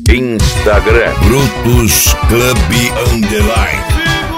Instagram Brutus Club Underline.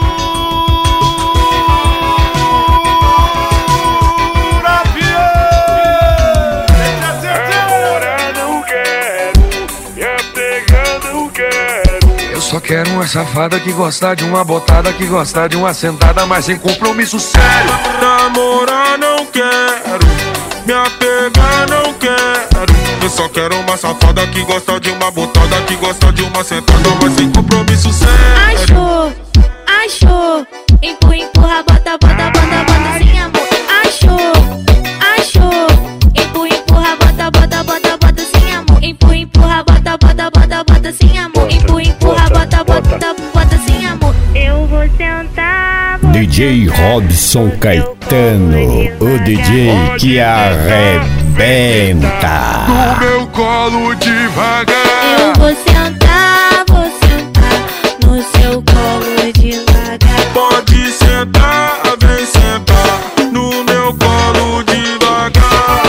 Só quero uma safada que gosta de uma botada, que gosta de uma sentada, mas sem compromisso sério. Namorar não quero, me apegar não quero. Eu só quero uma safada que gosta de uma botada, que gosta de uma sentada, mas sem compromisso sério. Achou, achou, empurra, empurra, bota, bota, bota, bota sem amor. Achou, achou, empurra, empurra, bota, bota, bota, bota sem amor. Empurra, empurra, bota, bota, bota, bota sem amor. Empurra, empurra, bota, bota, bota sem amor. Eu vou sentar. DJ Robson Caetano, o DJ que arrebenta. No meu colo devagar. Eu vou sentar no seu colo devagar. Pode sentar, vem sentar no meu colo devagar.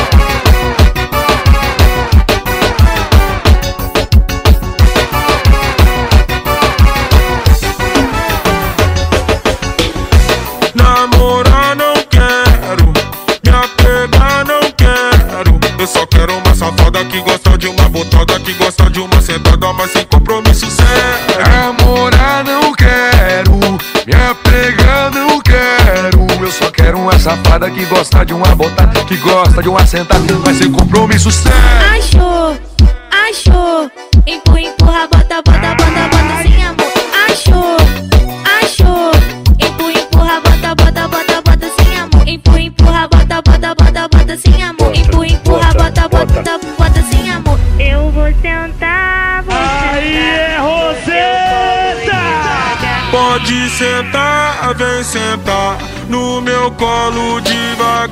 Namorar não quero, me apegar não quero. Eu só quero uma safada que gosta de uma botada, que gosta de uma sentada, mas sem compromisso sério. Namorar não quero, me apegar não quero. Eu só quero uma safada que gosta de uma botada, que gosta de uma sentada, mas sem compromisso sério. Achou, achou, empurra, empurra, bota, bota, bota, bota sem amor. Achou, achou, empurra, empurra, bota, bota, bota, bota sem amor. Empurra, empurra, bota, bota, bota, bota sem amor. Empurra, empurra, bota, bota, bota sem amor. Eu vou sentar, vou sentar. Aí é Roseta! Pode sentar, vem sentar no meu colo devagar.